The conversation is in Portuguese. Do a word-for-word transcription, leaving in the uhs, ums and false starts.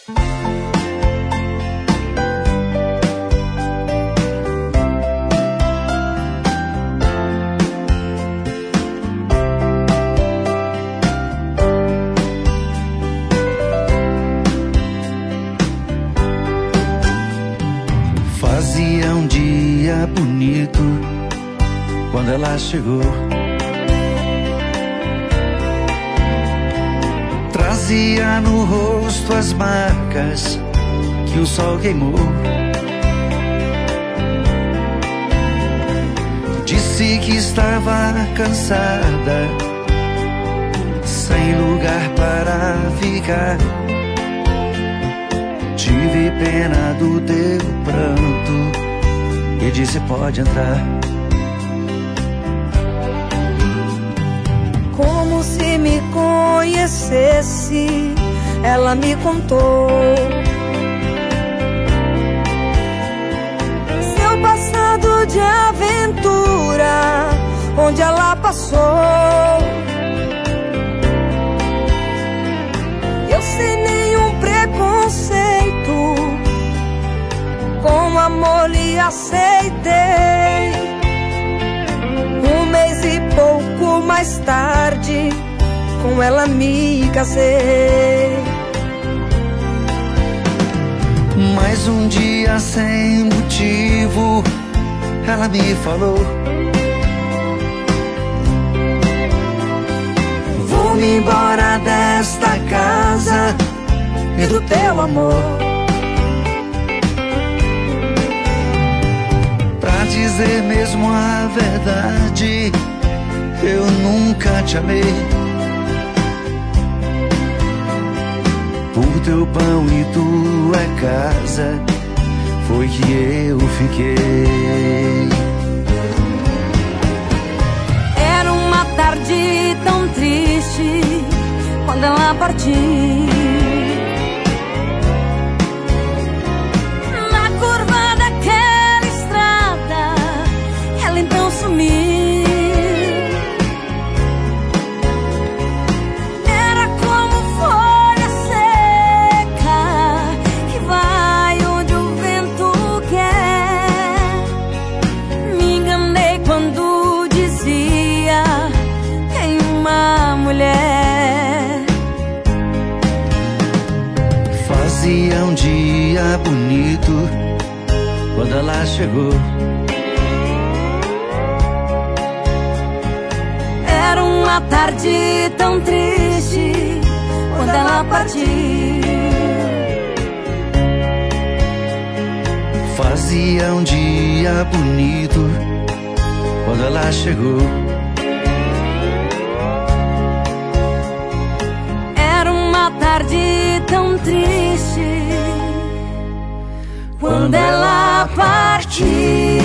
Fazia um dia bonito quando ela chegou. Trazia no rosto as marcas que o sol queimou. Disse que estava cansada, sem lugar para ficar. Tive pena do teu pranto e disse: pode entrar. Como se me conhecesse, ela me contou seu passado de aventura, onde ela passou. Eu sem nenhum preconceito, com amor lhe aceitei. Um mês e pouco mais tarde, com ela me casei. Mais um dia sem motivo, ela me falou: vou-me embora desta casa e do teu amor. Pra dizer mesmo a verdade, eu nunca te amei. Por teu pão e tua casa foi que eu fiquei. Era uma tarde tão triste quando ela partiu. Na curva daquela estrada, ela então sumiu. Fazia um dia bonito quando ela chegou. Era uma tarde tão triste quando ela partiu. Fazia um dia bonito quando ela chegou. Era uma tarde tão triste quando ela partiu.